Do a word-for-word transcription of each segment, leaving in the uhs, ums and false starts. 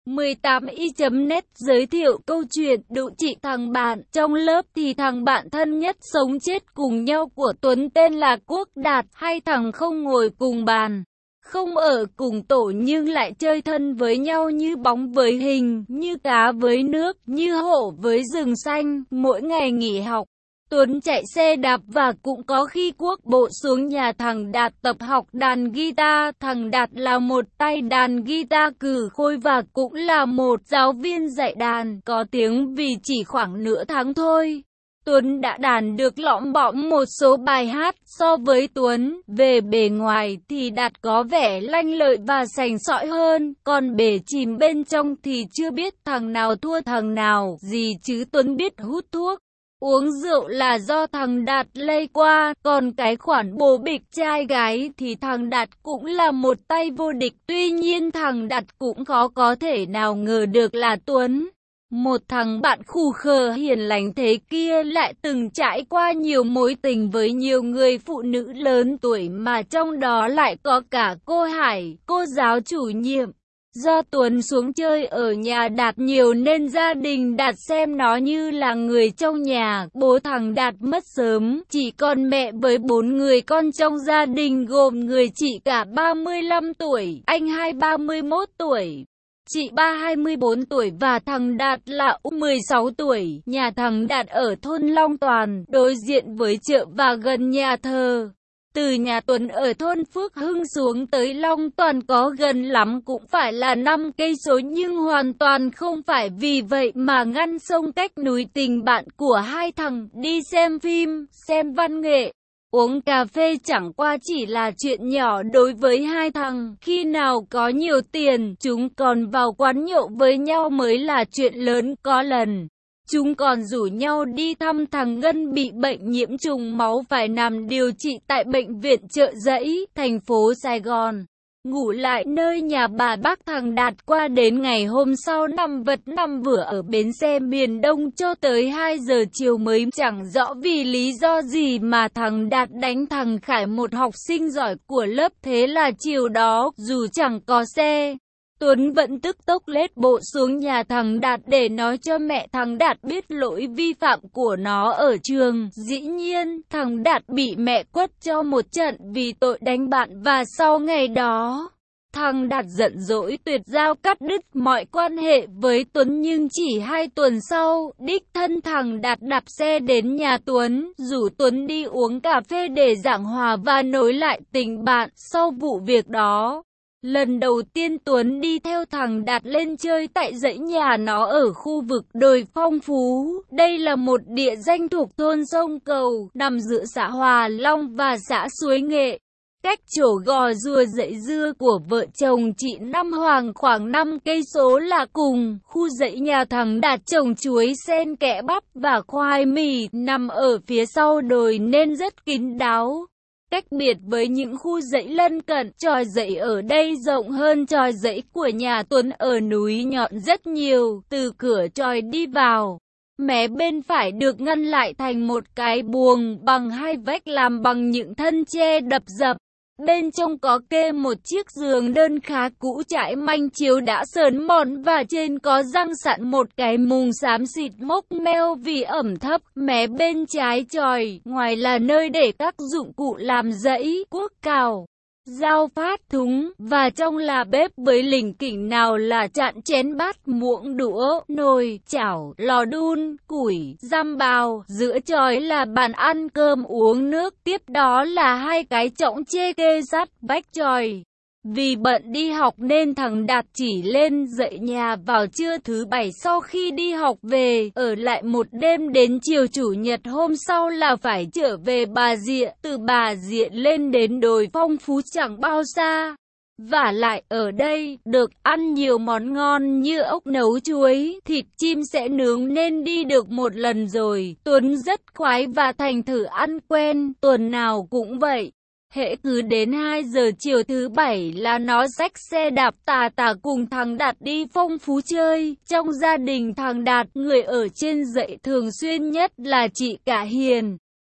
mười tám y chấm net giới thiệu câu chuyện đụ chị thằng bạn. Trong lớp thì thằng bạn thân nhất sống chết cùng nhau của Tuấn tên là Quốc Đạt, hai thằng không ngồi cùng bàn, không ở cùng tổ nhưng lại chơi thân với nhau như bóng với hình, như cá với nước, như hổ với rừng xanh. Mỗi ngày nghỉ học, Tuấn chạy xe đạp và cũng có khi Quốc bộ xuống nhà thằng Đạt tập học đàn guitar. Thằng Đạt là một tay đàn guitar cừ khôi và cũng là một giáo viên dạy đàn có tiếng, vì chỉ khoảng nửa tháng thôi, Tuấn đã đàn được lõm bõm một số bài hát. So với Tuấn, về bề ngoài thì Đạt có vẻ lanh lợi và sành sỏi hơn, còn bể chìm bên trong thì chưa biết thằng nào thua thằng nào gì chứ Tuấn biết hút thuốc, uống rượu là do thằng Đạt lây qua, còn cái khoản bồ bịch trai gái thì thằng Đạt cũng là một tay vô địch. Tuy nhiên thằng Đạt cũng khó có thể nào ngờ được là Tuấn, một thằng bạn khù khờ hiền lành thế kia, lại từng trải qua nhiều mối tình với nhiều người phụ nữ lớn tuổi, mà trong đó lại có cả cô Hải, cô giáo chủ nhiệm. Do Tuấn xuống chơi ở nhà Đạt nhiều nên gia đình Đạt xem nó như là người trong nhà. Bố thằng Đạt mất sớm, chỉ còn mẹ với bốn người con trong gia đình, gồm người chị cả ba mươi lăm tuổi, anh hai ba mươi mốt tuổi, chị ba hai mươi bốn tuổi và thằng Đạt là mười sáu tuổi. Nhà thằng Đạt ở thôn Long Toàn, đối diện với chợ và gần nhà thờ. Từ nhà Tuấn ở thôn Phước Hưng xuống tới Long Toàn có gần lắm cũng phải là năm cây số, nhưng hoàn toàn không phải vì vậy mà ngăn sông cách núi tình bạn của hai thằng. Đi xem phim, xem văn nghệ, uống cà phê chẳng qua chỉ là chuyện nhỏ đối với hai thằng. Khi nào có nhiều tiền, chúng còn vào quán nhậu với nhau mới là chuyện lớn. Có lần chúng còn rủ nhau đi thăm thằng Ngân bị bệnh nhiễm trùng máu phải nằm điều trị tại bệnh viện Chợ Giẫy, thành phố Sài Gòn. Ngủ lại nơi nhà bà bác thằng Đạt qua đến ngày hôm sau nằm vật nằm vữa ở bến xe miền Đông cho tới hai giờ chiều mới. Chẳng rõ vì lý do gì mà thằng Đạt đánh thằng Khải, một học sinh giỏi của lớp. Thế là chiều đó, dù chẳng có xe, Tuấn vẫn tức tốc lết bộ xuống nhà thằng Đạt để nói cho mẹ thằng Đạt biết lỗi vi phạm của nó ở trường. Dĩ nhiên, thằng Đạt bị mẹ quất cho một trận vì tội đánh bạn, và sau ngày đó, thằng Đạt giận dỗi tuyệt giao, cắt đứt mọi quan hệ với Tuấn. Nhưng chỉ hai tuần sau, đích thân thằng Đạt đạp xe đến nhà Tuấn, rủ Tuấn đi uống cà phê để giảng hòa và nối lại tình bạn. Sau vụ việc đó, lần đầu tiên Tuấn đi theo thằng Đạt lên chơi tại dãy nhà nó ở khu vực đồi Phong Phú. Đây là một địa danh thuộc thôn Sông Cầu, nằm giữa xã Hòa Long và xã Suối Nghệ, cách chỗ Gò Rùa dãy dưa của vợ chồng chị Năm Hoàng khoảng năm cây số là cùng. Khu dãy nhà thằng Đạt trồng chuối sen, kẽ bắp và khoai mì, nằm ở phía sau đồi nên rất kín đáo. Cách biệt với những khu dãy lân cận, chòi dãy ở đây rộng hơn chòi dãy của nhà Tuấn ở núi Nhọn rất nhiều. Từ cửa chòi đi vào, mé bên phải được ngăn lại thành một cái buồng bằng hai vách làm bằng những thân tre đập dập. Bên trong có kê một chiếc giường đơn khá cũ trải manh chiếu đã sờn mòn, và trên có răng sẵn một cái mùng xám xịt mốc meo vì ẩm thấp. Mé bên trái chòi, ngoài là nơi để các dụng cụ làm dãy, cuốc cào, dao phát thúng, và trong là bếp với lỉnh kỉnh nào là chạn chén bát muỗng đũa, nồi, chảo, lò đun, củi, giam bào. Giữa chòi là bàn ăn cơm uống nước, tiếp đó là hai cái chõng chê kê sát vách chòi. Vì bận đi học nên thằng Đạt chỉ lên dạy nhà vào trưa thứ bảy, sau khi đi học về, ở lại một đêm đến chiều chủ nhật hôm sau là phải trở về Bà Rịa. Từ Bà Rịa lên đến đồi Phong Phú chẳng bao xa. Vả lại ở đây, được ăn nhiều món ngon như ốc nấu chuối, thịt chim sẽ nướng nên đi được một lần rồi. Tuấn rất khoái và thành thử ăn quen, tuần nào cũng vậy. Hễ cứ đến hai giờ chiều thứ bảy là nó xách xe đạp tà tà cùng thằng Đạt đi Phong Phú chơi. Trong gia đình thằng Đạt, người ở trên dãy thường xuyên nhất là chị cả Hiền.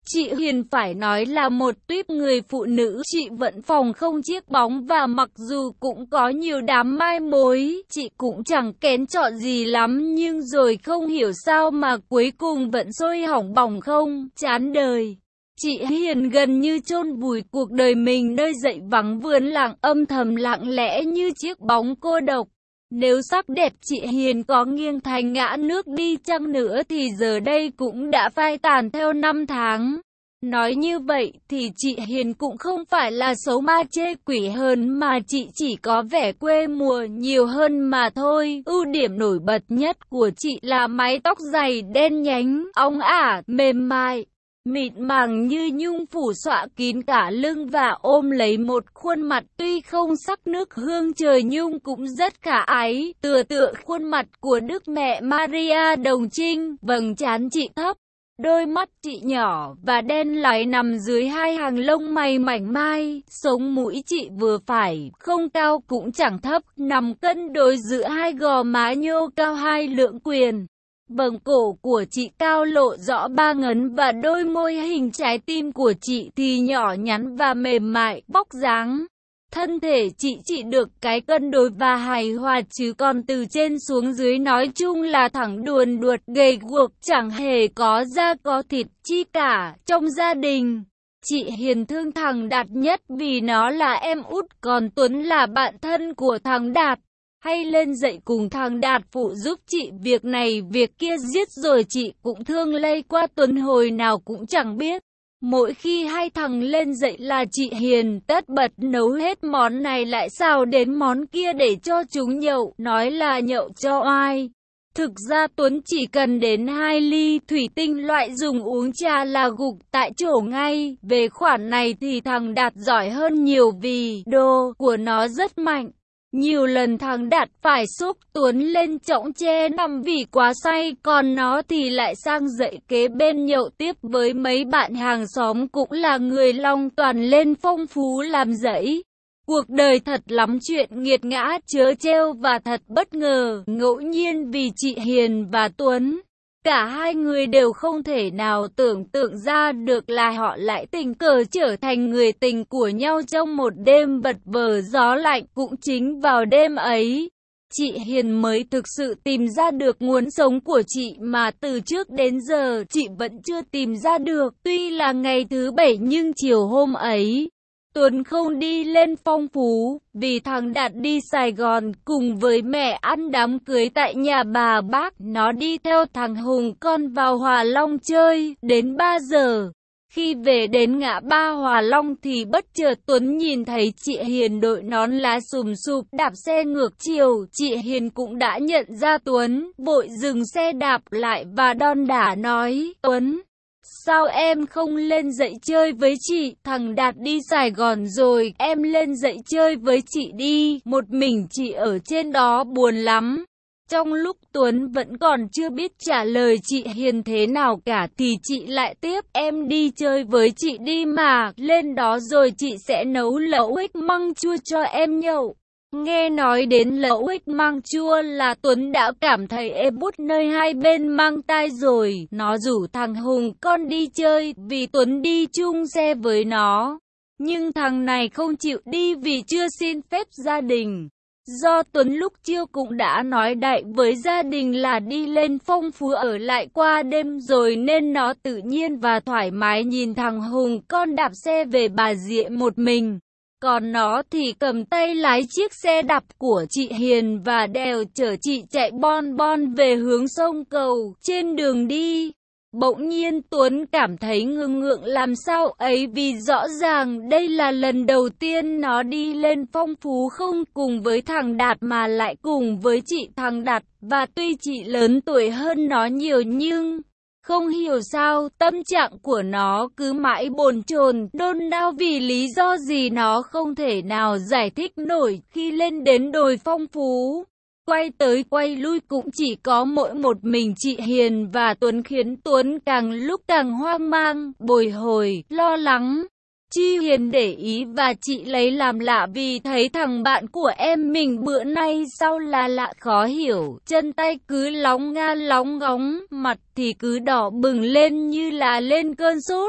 Chị Hiền phải nói là một tuýp người phụ nữ. Chị vẫn phòng không chiếc bóng và mặc dù cũng có nhiều đám mai mối, chị cũng chẳng kén chọn gì lắm, nhưng rồi không hiểu sao mà cuối cùng vẫn sôi hỏng bỏng không, chán đời. Chị Hiền gần như chôn vùi cuộc đời mình nơi dãy vắng vườn lặng, âm thầm lặng lẽ như chiếc bóng cô độc. Nếu sắc đẹp chị Hiền có nghiêng thành ngã nước đi chăng nữa thì giờ đây cũng đã phai tàn theo năm tháng. Nói như vậy thì chị Hiền cũng không phải là xấu ma chê quỷ hơn, mà chị chỉ có vẻ quê mùa nhiều hơn mà thôi. Ưu điểm nổi bật nhất của chị là mái tóc dày đen nhánh, óng ả, mềm mại, mịn màng như nhung phủ xõa kín cả lưng và ôm lấy một khuôn mặt tuy không sắc nước hương trời nhưng cũng rất khả ái, tựa tựa khuôn mặt của Đức Mẹ Maria Đồng Trinh. Vầng trán chị thấp, đôi mắt chị nhỏ và đen láy nằm dưới hai hàng lông mày mảnh mai, sống mũi chị vừa phải, không cao cũng chẳng thấp, nằm cân đối giữa hai gò má nhô cao hai lưỡng quyền. Vầng cổ của chị cao lộ rõ ba ngấn và đôi môi hình trái tim của chị thì nhỏ nhắn và mềm mại, vóc dáng. Thân thể chị chỉ được cái cân đối và hài hòa, chứ còn từ trên xuống dưới nói chung là thẳng đuồn đuột, gầy guộc, chẳng hề có da có thịt chi cả. Trong gia đình, chị Hiền thương thằng Đạt nhất vì nó là em út, còn Tuấn là bạn thân của thằng Đạt. Hay lên dậy cùng thằng Đạt phụ giúp chị việc này việc kia, giết rồi chị cũng thương lây qua Tuấn hồi nào cũng chẳng biết. Mỗi khi hai thằng lên dậy là chị Hiền tất bật nấu hết món này lại xào đến món kia để cho chúng nhậu, nói là nhậu cho oai. Thực ra Tuấn chỉ cần đến hai ly thủy tinh loại dùng uống trà là gục tại chỗ ngay. Về khoản này thì thằng Đạt giỏi hơn nhiều vì đồ của nó rất mạnh. Nhiều lần thằng Đạt phải xúc Tuấn lên chõng tre nằm vì quá say, còn nó thì lại sang dậy kế bên nhậu tiếp với mấy bạn hàng xóm cũng là người long toàn lên phong phú làm dẫy. Cuộc đời thật lắm chuyện nghiệt ngã trớ trêu và thật bất ngờ, ngẫu nhiên vì chị Hiền và Tuấn. Cả hai người đều không thể nào tưởng tượng ra được là họ lại tình cờ trở thành người tình của nhau trong một đêm vật vờ gió lạnh. Cũng chính vào đêm ấy, chị Hiền mới thực sự tìm ra được nguồn sống của chị mà từ trước đến giờ chị vẫn chưa tìm ra được. Tuy là ngày thứ bảy nhưng chiều hôm ấy, Tuấn không đi lên phong phú, vì thằng Đạt đi Sài Gòn cùng với mẹ ăn đám cưới tại nhà bà bác. Nó đi theo thằng Hùng con vào Hòa Long chơi, đến ba giờ. Khi về đến ngã ba Hòa Long thì bất chợt Tuấn nhìn thấy chị Hiền đội nón lá sùm sụp đạp xe ngược chiều. Chị Hiền cũng đã nhận ra Tuấn, vội dừng xe đạp lại và đon đả nói: Tuấn, sao em không lên dậy chơi với chị? Thằng Đạt đi Sài Gòn rồi, em lên dậy chơi với chị đi, một mình chị ở trên đó buồn lắm. Trong lúc Tuấn vẫn còn chưa biết trả lời chị Hiền thế nào cả thì chị lại tiếp: em đi chơi với chị đi mà, lên đó rồi chị sẽ nấu lẩu ếch măng chua cho em nhậu. Nghe nói đến lẩu ếch măng chua là Tuấn đã cảm thấy ê bút nơi hai bên mang tai rồi. Nó rủ thằng Hùng con đi chơi vì Tuấn đi chung xe với nó. Nhưng thằng này không chịu đi vì chưa xin phép gia đình. Do Tuấn lúc chiều cũng đã nói đại với gia đình là đi lên phong phú ở lại qua đêm rồi, nên nó tự nhiên và thoải mái nhìn thằng Hùng con đạp xe về Bà Rịa một mình. Còn nó thì cầm tay lái chiếc xe đạp của chị Hiền và đèo chở chị chạy bon bon về hướng sông Cầu. Trên đường đi, bỗng nhiên Tuấn cảm thấy ngượng ngượng làm sao ấy vì rõ ràng đây là lần đầu tiên nó đi lên phong phú không cùng với thằng Đạt mà lại cùng với chị thằng Đạt. Và tuy chị lớn tuổi hơn nó nhiều nhưng không hiểu sao tâm trạng của nó cứ mãi bồn chồn, đôn đau vì lý do gì nó không thể nào giải thích nổi. Khi lên đến đồi phong phú, quay tới quay lui cũng chỉ có mỗi một mình chị Hiền và Tuấn, khiến Tuấn càng lúc càng hoang mang, bồi hồi, lo lắng. Chi Hiền để ý và chị lấy làm lạ vì thấy thằng bạn của em mình bữa nay sao là lạ khó hiểu, chân tay cứ lóng nga lóng ngóng, mặt thì cứ đỏ bừng lên như là lên cơn sốt.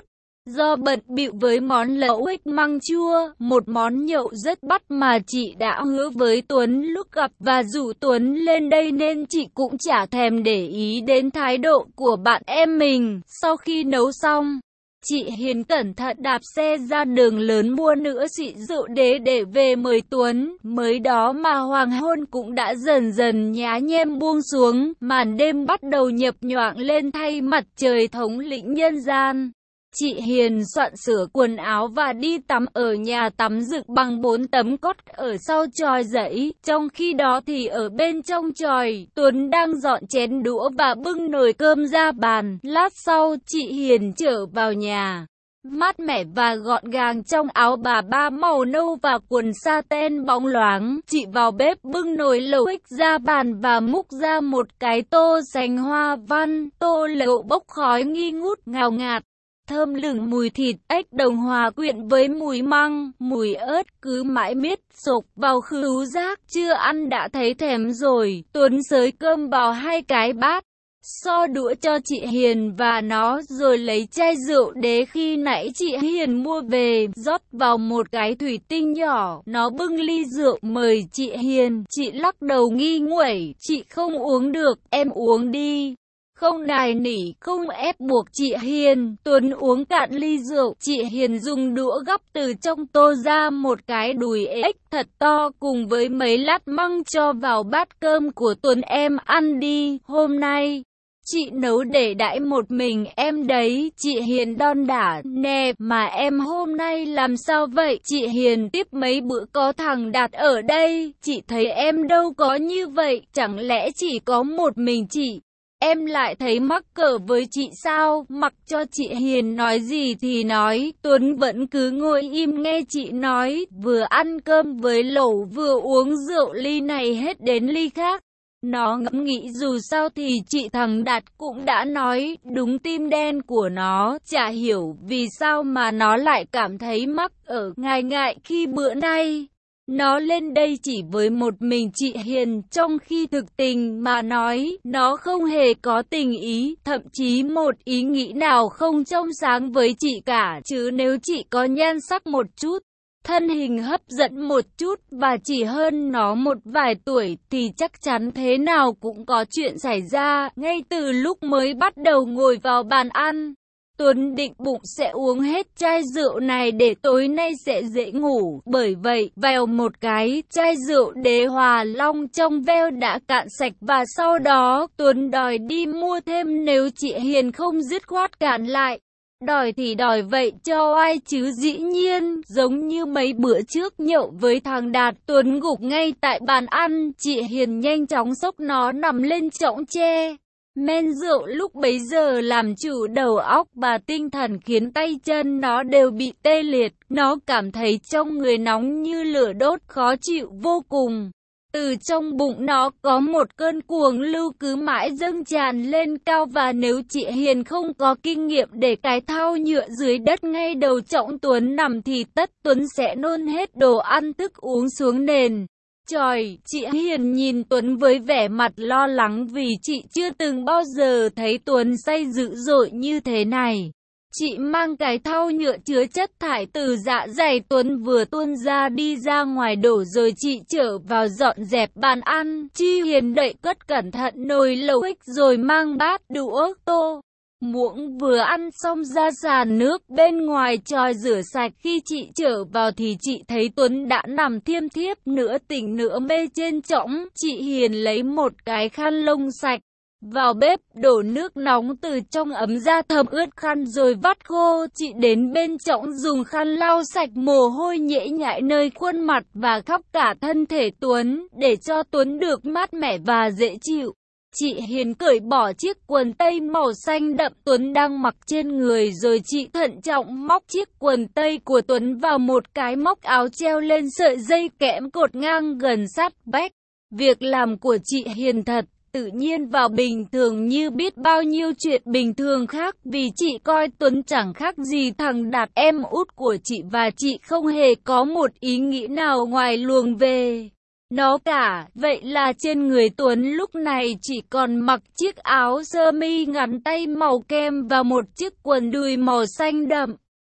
Do bận bịu với món lẩu ếch măng chua, một món nhậu rất bắt mà chị đã hứa với Tuấn lúc gặp và rủ Tuấn lên đây nên chị cũng chả thèm để ý đến thái độ của bạn em mình. Sau khi nấu xong, chị Hiền cẩn thận đạp xe ra đường lớn mua nữa xị rượu đế để về mời Tuấn. Mới đó mà hoàng hôn cũng đã dần dần nhá nhem buông xuống, màn đêm bắt đầu nhập nhoạng lên thay mặt trời thống lĩnh nhân gian. Chị Hiền soạn sửa quần áo và đi tắm ở nhà tắm dựng bằng bốn tấm cốt ở sau chòi giấy. Trong khi đó thì ở bên trong chòi, Tuấn đang dọn chén đũa và bưng nồi cơm ra bàn. Lát sau, chị Hiền trở vào nhà, mát mẻ và gọn gàng trong áo bà ba màu nâu và quần sa ten bóng loáng. Chị vào bếp bưng nồi lẩu ếch ra bàn và múc ra một cái tô sành hoa văn. Tô lẩu bốc khói nghi ngút ngào ngạt, thơm lừng mùi thịt ếch đồng hòa quyện với mùi măng, mùi ớt cứ mãi miết sộc vào khứu giác. Chưa ăn đã thấy thèm rồi. Tuấn xới cơm vào hai cái bát, so đũa cho chị Hiền và nó, rồi lấy chai rượu đế khi nãy chị Hiền mua về, rót vào một cái thủy tinh nhỏ. Nó bưng ly rượu mời chị Hiền. Chị lắc đầu nghi nguẩy, chị không uống được, em uống đi. Không nài nỉ, không ép buộc chị Hiền. Tuấn uống cạn ly rượu. Chị Hiền dùng đũa gắp từ trong tô ra một cái đùi ếch thật to cùng với mấy lát măng cho vào bát cơm của Tuấn. Em ăn đi, hôm nay chị nấu để đãi một mình em đấy. Chị Hiền đon đả, nè mà em hôm nay làm sao vậy? Chị Hiền tiếp, mấy bữa có thằng Đạt ở đây, chị thấy em đâu có như vậy, chẳng lẽ chỉ có một mình chị? Em lại thấy mắc cỡ với chị sao? Mặc cho chị Hiền nói gì thì nói, Tuấn vẫn cứ ngồi im nghe chị nói, vừa ăn cơm với lẩu vừa uống rượu ly này hết đến ly khác. Nó ngẫm nghĩ dù sao thì chị thằng Đạt cũng đã nói đúng tim đen của nó, chả hiểu vì sao mà nó lại cảm thấy mắc ở ngại ngại khi bữa nay nó lên đây chỉ với một mình chị Hiền, trong khi thực tình mà nói, nó không hề có tình ý, thậm chí một ý nghĩ nào không trong sáng với chị cả, chứ nếu chị có nhan sắc một chút, thân hình hấp dẫn một chút và chỉ hơn nó một vài tuổi thì chắc chắn thế nào cũng có chuyện xảy ra. Ngay từ lúc mới bắt đầu ngồi vào bàn ăn, Tuấn định bụng sẽ uống hết chai rượu này để tối nay sẽ dễ ngủ. Bởi vậy, vèo một cái, chai rượu đế Hòa Long trong veo đã cạn sạch và sau đó Tuấn đòi đi mua thêm nếu chị Hiền không dứt khoát cản lại. Đòi thì đòi vậy cho ai chứ, dĩ nhiên, giống như mấy bữa trước nhậu với thằng Đạt, Tuấn gục ngay tại bàn ăn, chị Hiền nhanh chóng xốc nó nằm lên chõng tre. Men rượu lúc bấy giờ làm chủ đầu óc và tinh thần khiến tay chân nó đều bị tê liệt, nó cảm thấy trong người nóng như lửa đốt khó chịu vô cùng. Từ trong bụng nó có một cơn cuồng lưu cứ mãi dâng tràn lên cao và nếu chị Hiền không có kinh nghiệm để cái thau nhựa dưới đất ngay đầu chõng Tuấn nằm thì tất Tuấn sẽ nôn hết đồ ăn thức uống xuống nền. Trời, chị Hiền nhìn Tuấn với vẻ mặt lo lắng vì chị chưa từng bao giờ thấy Tuấn say dữ dội như thế này. Chị mang cái thau nhựa chứa chất thải từ dạ dày Tuấn vừa tuôn ra đi ra ngoài đổ rồi chị trở vào dọn dẹp bàn ăn. Chị Hiền đậy cất cẩn thận nồi lẩu ếch rồi mang bát đũa tô muỗng vừa ăn xong ra sàn nước bên ngoài chòi rửa sạch. Khi chị trở vào thì chị thấy Tuấn đã nằm thiêm thiếp nửa tỉnh nửa mê trên chõng. Chị Hiền lấy một cái khăn lông sạch vào bếp đổ nước nóng từ trong ấm ra thấm ướt khăn rồi vắt khô. Chị đến bên chõng dùng khăn lau sạch mồ hôi nhễ nhại nơi khuôn mặt và khắp cả thân thể Tuấn để cho Tuấn được mát mẻ và dễ chịu. Chị Hiền cởi bỏ chiếc quần tây màu xanh đậm Tuấn đang mặc trên người rồi chị thận trọng móc chiếc quần tây của Tuấn vào một cái móc áo treo lên sợi dây kẽm cột ngang gần sát vách. Việc làm của chị Hiền thật tự nhiên và bình thường như biết bao nhiêu chuyện bình thường khác vì chị coi Tuấn chẳng khác gì thằng Đạt em út của chị và chị không hề có một ý nghĩ nào ngoài luồng về nó cả. Vậy là trên người Tuấn lúc này chỉ còn mặc chiếc áo sơ mi ngắn tay màu kem và một chiếc quần đùi màu xanh đậm.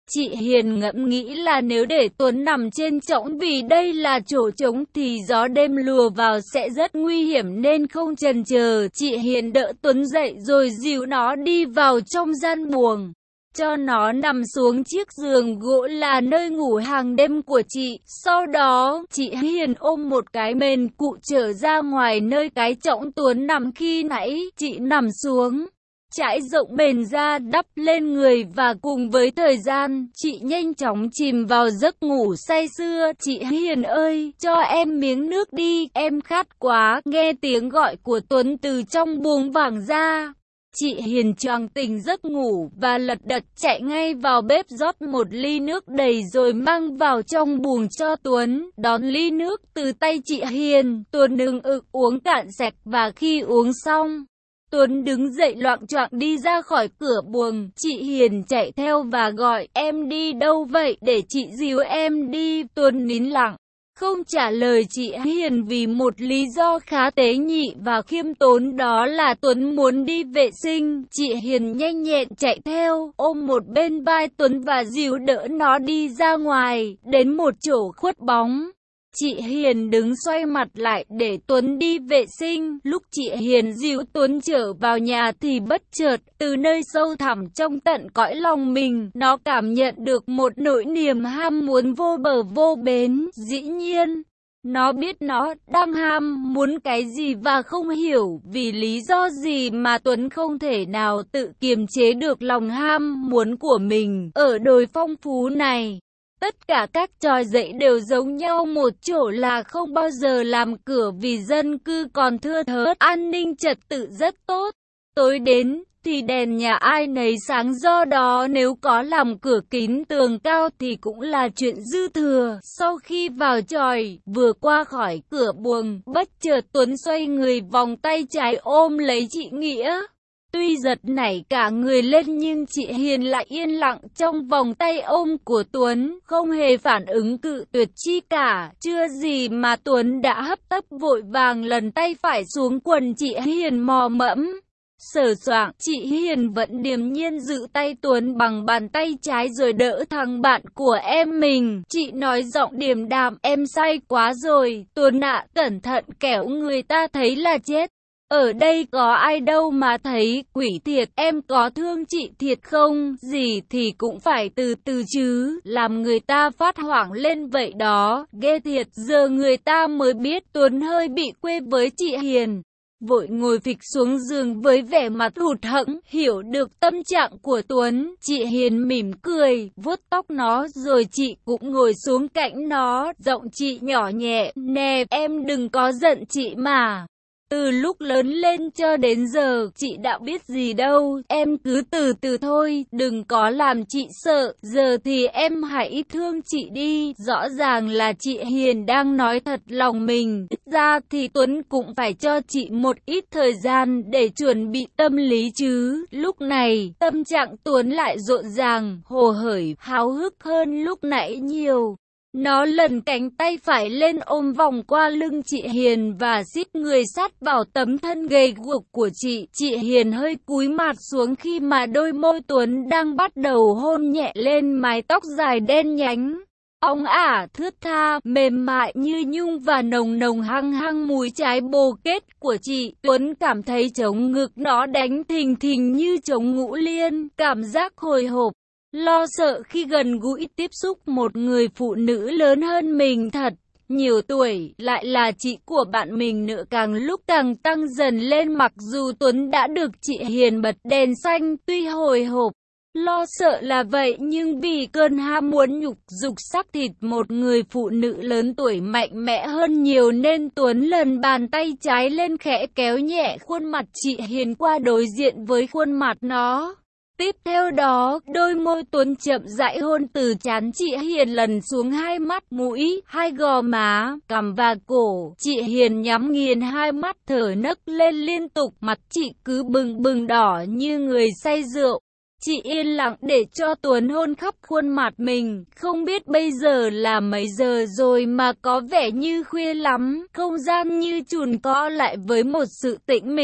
Chị Hiền ngẫm nghĩ là nếu để Tuấn nằm trên chõng vì đây là chỗ trống thì gió đêm lùa vào sẽ rất nguy hiểm nên không chần chờ. Chị Hiền đỡ Tuấn dậy rồi dìu nó đi vào trong gian buồng. Cho nó nằm xuống chiếc giường gỗ là nơi ngủ hàng đêm của chị. Sau đó, chị Hiền ôm một cái mền cụ trở ra ngoài nơi cái chõng Tuấn nằm khi nãy. Chị nằm xuống, trải rộng mền ra đắp lên người và cùng với thời gian, chị nhanh chóng chìm vào giấc ngủ say sưa. Chị Hiền ơi, cho em miếng nước đi, em khát quá. Nghe tiếng gọi của Tuấn từ trong buồng vẳng ra. Chị Hiền choàng tỉnh giấc ngủ và lật đật chạy ngay vào bếp rót một ly nước đầy rồi mang vào trong buồng cho Tuấn. Đón ly nước từ tay chị Hiền, Tuấn ưng ực uống cạn sạch và khi uống xong, Tuấn đứng dậy loạng choạng đi ra khỏi cửa buồng. Chị Hiền chạy theo và gọi, em đi đâu vậy, để chị dìu em đi. Tuấn nín lặng, không trả lời chị Hiền vì một lý do khá tế nhị và khiêm tốn, đó là Tuấn muốn đi vệ sinh. Chị Hiền nhanh nhẹn chạy theo, ôm một bên vai Tuấn và dìu đỡ nó đi ra ngoài, đến một chỗ khuất bóng. Chị Hiền đứng xoay mặt lại để Tuấn đi vệ sinh. Lúc chị Hiền dìu Tuấn trở vào nhà thì bất chợt, từ nơi sâu thẳm trong tận cõi lòng mình, nó cảm nhận được một nỗi niềm ham muốn vô bờ vô bến. Dĩ nhiên, nó biết nó đang ham muốn cái gì và không hiểu vì lý do gì mà Tuấn không thể nào tự kiềm chế được lòng ham muốn của mình. Ở đồi phong phú này, tất cả các tròi dãy đều giống nhau một chỗ là không bao giờ làm cửa vì dân cư còn thưa thớt, an ninh trật tự rất tốt. Tối đến thì đèn nhà ai nấy sáng, do đó nếu có làm cửa kín tường cao thì cũng là chuyện dư thừa. Sau khi vào tròi, vừa qua khỏi cửa buồng, bất chợt Tuấn xoay người vòng tay trái ôm lấy chị Nghĩa. Tuy giật nảy cả người lên nhưng chị Hiền lại yên lặng trong vòng tay ôm của Tuấn, không hề phản ứng cự tuyệt chi cả. Chưa gì mà Tuấn đã hấp tấp vội vàng lần tay phải xuống quần chị Hiền mò mẫm. Sờ soạng, chị Hiền vẫn điềm nhiên giữ tay Tuấn bằng bàn tay trái rồi đỡ thằng bạn của em mình. Chị nói giọng điềm đạm, em say quá rồi, Tuấn ạ, cẩn thận kẻo người ta thấy là chết. Ở đây có ai đâu mà thấy, quỷ thiệt, em có thương chị thiệt không? Gì thì cũng phải từ từ chứ, làm người ta phát hoảng lên vậy đó, ghê thiệt. Giờ người ta mới biết Tuấn hơi bị quê với chị Hiền. Vội ngồi phịch xuống giường với vẻ mặt hụt hẫng, hiểu được tâm trạng của Tuấn. Chị Hiền mỉm cười, vuốt tóc nó rồi chị cũng ngồi xuống cạnh nó, giọng chị nhỏ nhẹ, nè, em đừng có giận chị mà. Từ lúc lớn lên cho đến giờ, chị đã biết gì đâu, em cứ từ từ thôi, đừng có làm chị sợ, giờ thì em hãy thương chị đi. Rõ ràng là chị Hiền đang nói thật lòng mình, ít ra thì Tuấn cũng phải cho chị một ít thời gian để chuẩn bị tâm lý chứ. Lúc này, tâm trạng Tuấn lại rộn ràng, hồ hởi, háo hức hơn lúc nãy nhiều. Nó lần cánh tay phải lên ôm vòng qua lưng chị Hiền và xít người sát vào tấm thân gầy guộc của chị. Chị Hiền hơi cúi mặt xuống khi mà đôi môi Tuấn đang bắt đầu hôn nhẹ lên mái tóc dài đen nhánh. Óng ả, thướt tha, mềm mại như nhung và nồng nồng hăng hăng mùi trái bồ kết của chị. Tuấn cảm thấy trống ngực nó đánh thình thình như trống ngũ liên, cảm giác hồi hộp, lo sợ khi gần gũi tiếp xúc một người phụ nữ lớn hơn mình thật nhiều tuổi, lại là chị của bạn mình nữa, càng lúc càng tăng dần lên. Mặc dù Tuấn đã được chị Hiền bật đèn xanh, tuy hồi hộp, lo sợ là vậy, nhưng vì cơn ham muốn nhục dục xác thịt một người phụ nữ lớn tuổi mạnh mẽ hơn nhiều nên Tuấn lần bàn tay trái lên khẽ kéo nhẹ khuôn mặt chị Hiền qua đối diện với khuôn mặt nó. Tiếp theo đó, đôi môi Tuấn chậm rãi hôn từ trán chị Hiền lần xuống hai mắt, mũi, hai gò má, cằm và cổ. Chị Hiền nhắm nghiền hai mắt thở nấc lên liên tục, mặt chị cứ bừng bừng đỏ như người say rượu. Chị yên lặng để cho Tuấn hôn khắp khuôn mặt mình, không biết bây giờ là mấy giờ rồi mà có vẻ như khuya lắm, không gian như chùn co lại với một sự tĩnh mịch.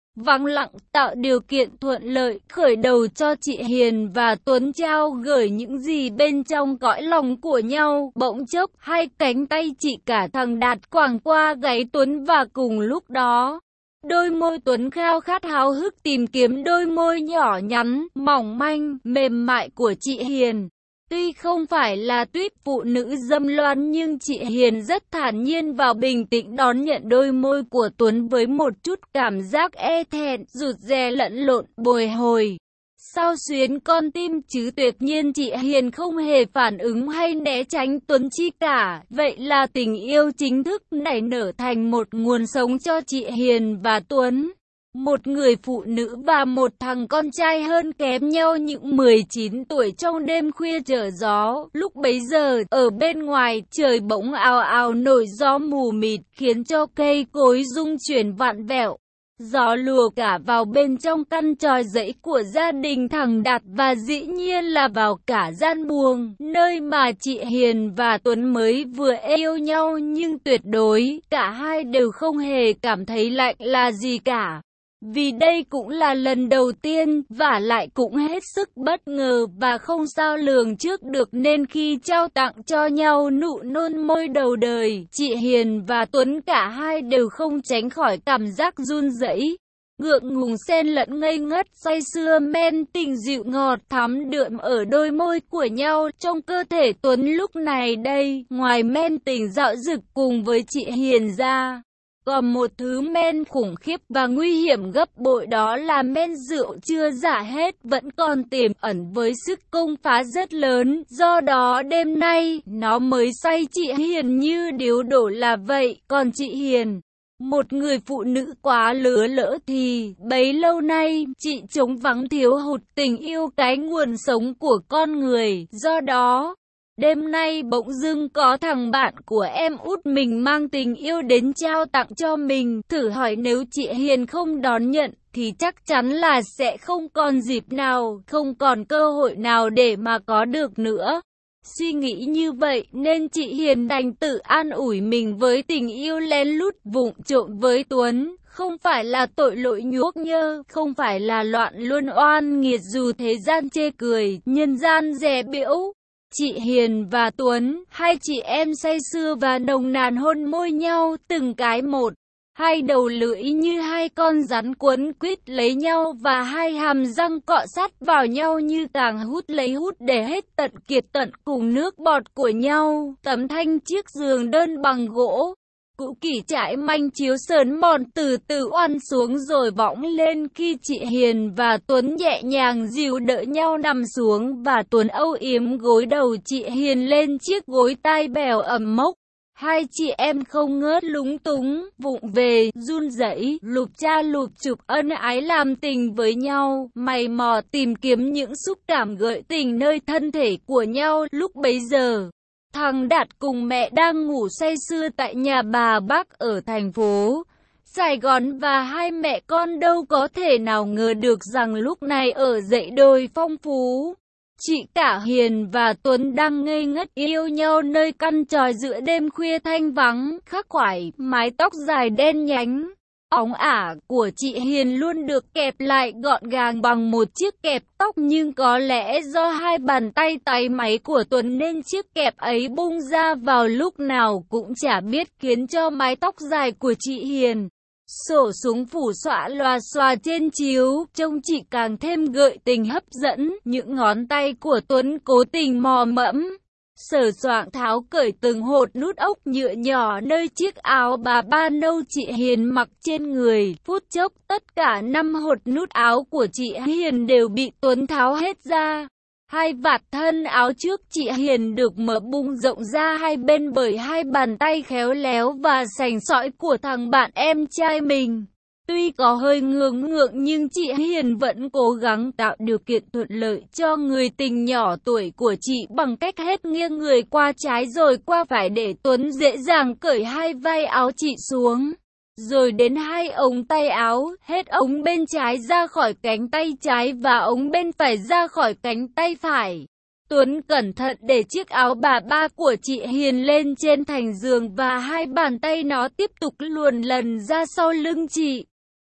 vắng lặng tạo điều kiện thuận lợi khởi đầu cho chị Hiền và Tuấn trao gửi những gì bên trong cõi lòng của nhau. Bỗng chốc, hai cánh tay chị cả thằng Đạt quàng qua gáy Tuấn và cùng lúc đó, đôi môi Tuấn khao khát háo hức tìm kiếm đôi môi nhỏ nhắn, mỏng manh, mềm mại của chị Hiền. Tuy không phải là tuyết phụ nữ dâm loan nhưng chị Hiền rất thản nhiên và bình tĩnh đón nhận đôi môi của Tuấn với một chút cảm giác e thẹn, rụt rè lẫn lộn, bồi hồi. Sao xuyến con tim chứ tuyệt nhiên chị Hiền không hề phản ứng hay né tránh Tuấn chi cả. Vậy là tình yêu chính thức nảy nở thành một nguồn sống cho chị Hiền và Tuấn. Một người phụ nữ và một thằng con trai hơn kém nhau những mười chín tuổi trong đêm khuya trở gió. Lúc bấy giờ, ở bên ngoài, trời bỗng ào ào nổi gió mù mịt khiến cho cây cối rung chuyển vặn vẹo. Gió lùa cả vào bên trong căn tròi rẫy của gia đình thằng Đạt và dĩ nhiên là vào cả gian buồng, nơi mà chị Hiền và Tuấn mới vừa yêu nhau nhưng tuyệt đối, cả hai đều không hề cảm thấy lạnh là gì cả. Vì đây cũng là lần đầu tiên, và lại cũng hết sức bất ngờ và không sao lường trước được nên khi trao tặng cho nhau nụ nôn môi đầu đời, chị Hiền và Tuấn cả hai đều không tránh khỏi cảm giác run rẩy, ngượng ngùng xen lẫn ngây ngất, say sưa men tình dịu ngọt thắm đượm ở đôi môi của nhau. Trong cơ thể Tuấn lúc này đây, ngoài men tình dạo dực cùng với chị Hiền ra, còn một thứ men khủng khiếp và nguy hiểm gấp bội, đó là men rượu chưa rã hết vẫn còn tiềm ẩn với sức công phá rất lớn. Do đó đêm nay, nó mới say chị Hiền như điếu đổ là vậy. Còn chị Hiền, một người phụ nữ quá lứa lỡ thì, bấy lâu nay, chị trống vắng thiếu hụt tình yêu, cái nguồn sống của con người. Do đó, đêm nay bỗng dưng có thằng bạn của em út mình mang tình yêu đến trao tặng cho mình. Thử hỏi nếu chị Hiền không đón nhận, thì chắc chắn là sẽ không còn dịp nào, không còn cơ hội nào để mà có được nữa. Suy nghĩ như vậy nên chị Hiền đành tự an ủi mình với tình yêu lén lút vụng trộm với Tuấn. Không phải là tội lỗi nhuốc nhơ, không phải là loạn luân oan nghiệt dù thế gian chê cười, nhân gian dè bĩu. Chị Hiền và Tuấn, hai chị em say sưa và nồng nàn hôn môi nhau từng cái một. Hai đầu lưỡi như hai con rắn quấn quýt lấy nhau và hai hàm răng cọ sát vào nhau như càng hút lấy hút để hết tận kiệt tận cùng nước bọt của nhau. Tấm thanh chiếc giường đơn bằng gỗ cũ kỹ trải manh chiếu sờn mòn từ từ oằn xuống rồi võng lên khi chị Hiền và Tuấn nhẹ nhàng dìu đỡ nhau nằm xuống và Tuấn âu yếm gối đầu chị Hiền lên chiếc gối tai bèo ẩm mốc. Hai chị em không ngớt lúng túng, vụng về, run rẩy, lụp cha lụp chụp ân ái làm tình với nhau, mày mò tìm kiếm những xúc cảm gợi tình nơi thân thể của nhau. Lúc bấy giờ, thằng Đạt cùng mẹ đang ngủ say sưa tại nhà bà bác ở thành phố Sài Gòn và hai mẹ con đâu có thể nào ngờ được rằng lúc này ở dãy đồi phong phú, chị cả Hiền và Tuấn đang ngây ngất yêu nhau nơi căn tròi giữa đêm khuya thanh vắng, khắc khoải, mái tóc dài đen nhánh, óng ả của chị Hiền luôn được kẹp lại gọn gàng bằng một chiếc kẹp tóc, nhưng có lẽ do hai bàn tay tay máy của Tuấn nên chiếc kẹp ấy bung ra vào lúc nào cũng chả biết, khiến cho mái tóc dài của chị Hiền xổ xuống phủ xõa loà xòa trên chiếu, trông chị càng thêm gợi tình hấp dẫn. Những ngón tay của Tuấn cố tình mò mẫm, sờ soạng tháo cởi từng hột nút ốc nhựa nhỏ nơi chiếc áo bà ba nâu chị Hiền mặc trên người. Phút chốc tất cả năm hột nút áo của chị Hiền đều bị Tuấn tháo hết ra. Hai vạt thân áo trước chị Hiền được mở bung rộng ra hai bên bởi hai bàn tay khéo léo và sành sỏi của thằng bạn em trai mình. Tuy có hơi ngượng ngượng nhưng chị Hiền vẫn cố gắng tạo điều kiện thuận lợi cho người tình nhỏ tuổi của chị bằng cách hết nghiêng người qua trái rồi qua phải để Tuấn dễ dàng cởi hai vai áo chị xuống. Rồi đến hai ống tay áo, hết ống bên trái ra khỏi cánh tay trái và ống bên phải ra khỏi cánh tay phải. Tuấn cẩn thận để chiếc áo bà ba của chị Hiền lên trên thành giường và hai bàn tay nó tiếp tục luồn lần ra sau lưng chị.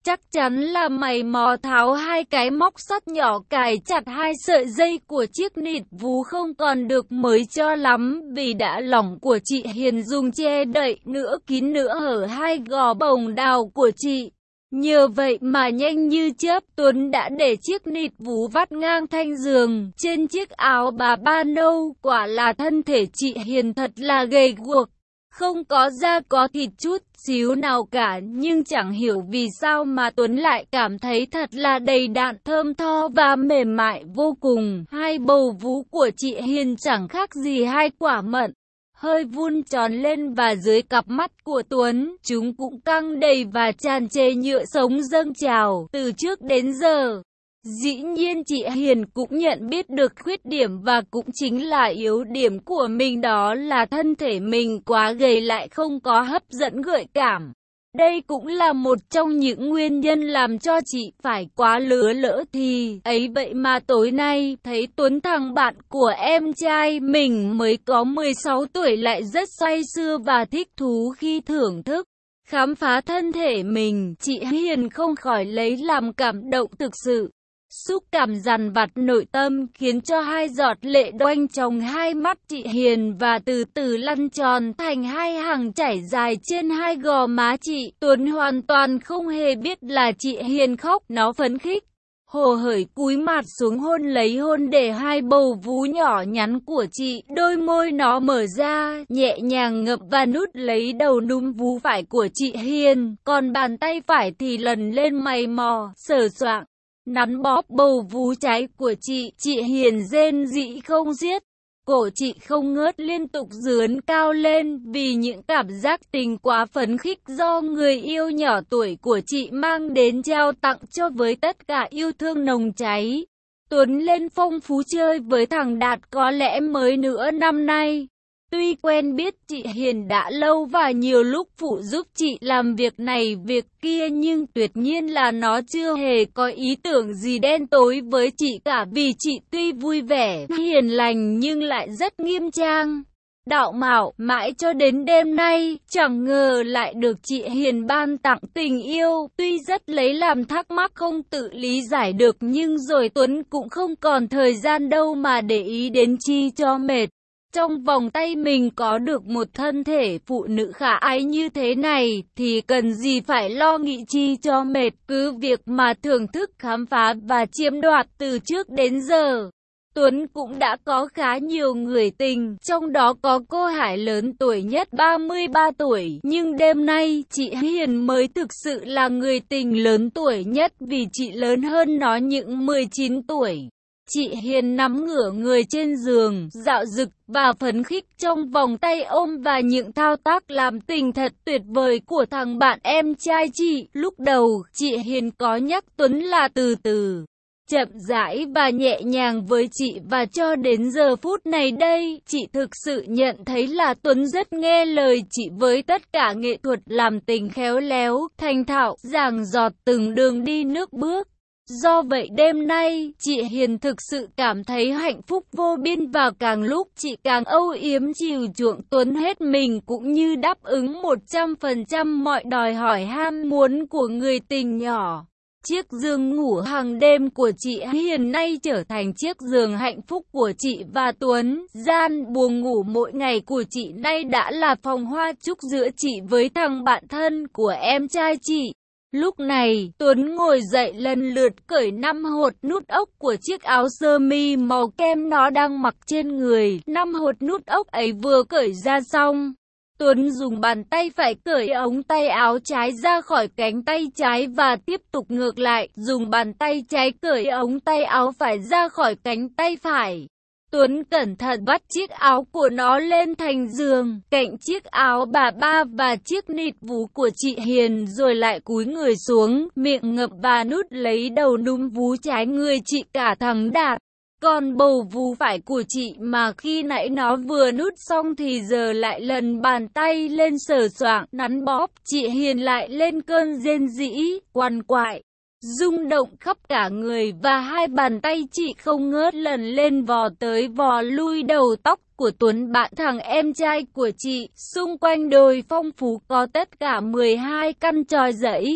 Chắc chắn là mày mò tháo hai cái móc sắt nhỏ cài chặt hai sợi dây của chiếc nịt vú không còn được mới cho lắm, vì đã lỏng của chị Hiền dùng che đậy nữa kín nữa hở hai gò bồng đào của chị. Nhờ vậy mà nhanh như chớp Tuấn đã để chiếc nịt vú vắt ngang thanh giường, trên chiếc áo bà ba nâu. Quả là thân thể chị Hiền thật là gầy guộc, không có da có thịt chút xíu nào cả, nhưng chẳng hiểu vì sao mà Tuấn lại cảm thấy thật là đầy đặn, thơm tho và mềm mại vô cùng. Hai bầu vú của chị Hiền chẳng khác gì hai quả mận, hơi vun tròn lên và dưới cặp mắt của Tuấn, chúng cũng căng đầy và tràn trề nhựa sống dâng trào từ trước đến giờ. Dĩ nhiên chị Hiền cũng nhận biết được khuyết điểm và cũng chính là yếu điểm của mình, đó là thân thể mình quá gầy lại không có hấp dẫn gợi cảm. Đây cũng là một trong những nguyên nhân làm cho chị phải quá lứa lỡ thì. Ấy vậy mà tối nay, thấy Tuấn thằng bạn của em trai mình mới có mười sáu tuổi lại rất say sưa và thích thú khi thưởng thức, khám phá thân thể mình. Chị Hiền không khỏi lấy làm cảm động thực sự. Xúc cảm dằn vặt nội tâm khiến cho hai giọt lệ đoanh trong hai mắt chị Hiền và từ từ lăn tròn thành hai hàng chảy dài trên hai gò má chị. Tuấn hoàn toàn không hề biết là chị Hiền khóc, nó phấn khích, hồ hởi cúi mặt xuống hôn lấy hôn để hai bầu vú nhỏ nhắn của chị. Đôi môi nó mở ra, nhẹ nhàng ngậm và nút lấy đầu núm vú phải của chị Hiền, còn bàn tay phải thì lần lên mày mò, sờ soạng, nắn bóp bầu vú trái của chị. Chị Hiền rên rỉ không xiết, cổ chị không ngớt liên tục dướn cao lên vì những cảm giác tình quá phấn khích do người yêu nhỏ tuổi của chị mang đến trao tặng cho với tất cả yêu thương nồng cháy. Tuấn lên phong phú chơi với thằng Đạt có lẽ mới nửa năm nay. Tuy quen biết chị Hiền đã lâu và nhiều lúc phụ giúp chị làm việc này việc kia, nhưng tuyệt nhiên là nó chưa hề có ý tưởng gì đen tối với chị cả, vì chị tuy vui vẻ, hiền lành nhưng lại rất nghiêm trang, đạo mạo. Mãi cho đến đêm nay, chẳng ngờ lại được chị Hiền ban tặng tình yêu. Tuy rất lấy làm thắc mắc không tự lý giải được, nhưng rồi Tuấn cũng không còn thời gian đâu mà để ý đến chi cho mệt. Trong vòng tay mình có được một thân thể phụ nữ khả ái như thế này, thì cần gì phải lo nghĩ chi cho mệt, cứ việc mà thưởng thức khám phá và chiếm đoạt từ trước đến giờ. Tuấn cũng đã có khá nhiều người tình, trong đó có cô Hải lớn tuổi nhất ba mươi ba tuổi, nhưng đêm nay chị Hiền mới thực sự là người tình lớn tuổi nhất vì chị lớn hơn nó những mười chín tuổi. Chị Hiền nắm ngửa người trên giường, dạo dực và phấn khích trong vòng tay ôm và những thao tác làm tình thật tuyệt vời của thằng bạn em trai chị. Lúc đầu, chị Hiền có nhắc Tuấn là từ từ, chậm rãi và nhẹ nhàng với chị, và cho đến giờ phút này đây, chị thực sự nhận thấy là Tuấn rất nghe lời chị với tất cả nghệ thuật làm tình khéo léo, thành thạo, dàng dọt từng đường đi nước bước. Do vậy đêm nay, chị Hiền thực sự cảm thấy hạnh phúc vô biên, và càng lúc chị càng âu yếm chiều chuộng Tuấn hết mình, cũng như đáp ứng một trăm phần trăm mọi đòi hỏi ham muốn của người tình nhỏ. Chiếc giường ngủ hàng đêm của chị Hiền nay trở thành chiếc giường hạnh phúc của chị và Tuấn. Gian buồng ngủ mỗi ngày của chị nay đã là phòng hoa chúc giữa chị với thằng bạn thân của em trai chị. Lúc này, Tuấn ngồi dậy lần lượt cởi năm hột nút ốc của chiếc áo sơ mi màu kem nó đang mặc trên người. Năm hột nút ốc ấy vừa cởi ra xong, Tuấn dùng bàn tay phải cởi ống tay áo trái ra khỏi cánh tay trái và tiếp tục ngược lại, dùng bàn tay trái cởi ống tay áo phải ra khỏi cánh tay phải. Tuấn cẩn thận vắt chiếc áo của nó lên thành giường, cạnh chiếc áo bà ba và chiếc nịt vú của chị Hiền, rồi lại cúi người xuống, miệng ngậm và nút lấy đầu núm vú trái người chị cả thằng Đạt. Còn bầu vú phải của chị mà khi nãy nó vừa nút xong thì giờ lại lần bàn tay lên sờ soạng, nắn bóp. Chị Hiền lại lên cơn rên rỉ, quằn quại, rung động khắp cả người, và hai bàn tay chị không ngớt lần lên vò tới vò lui đầu tóc của Tuấn, bạn thằng em trai của chị. Xung quanh đồi phong phú có tất cả mười hai căn chòi dãy,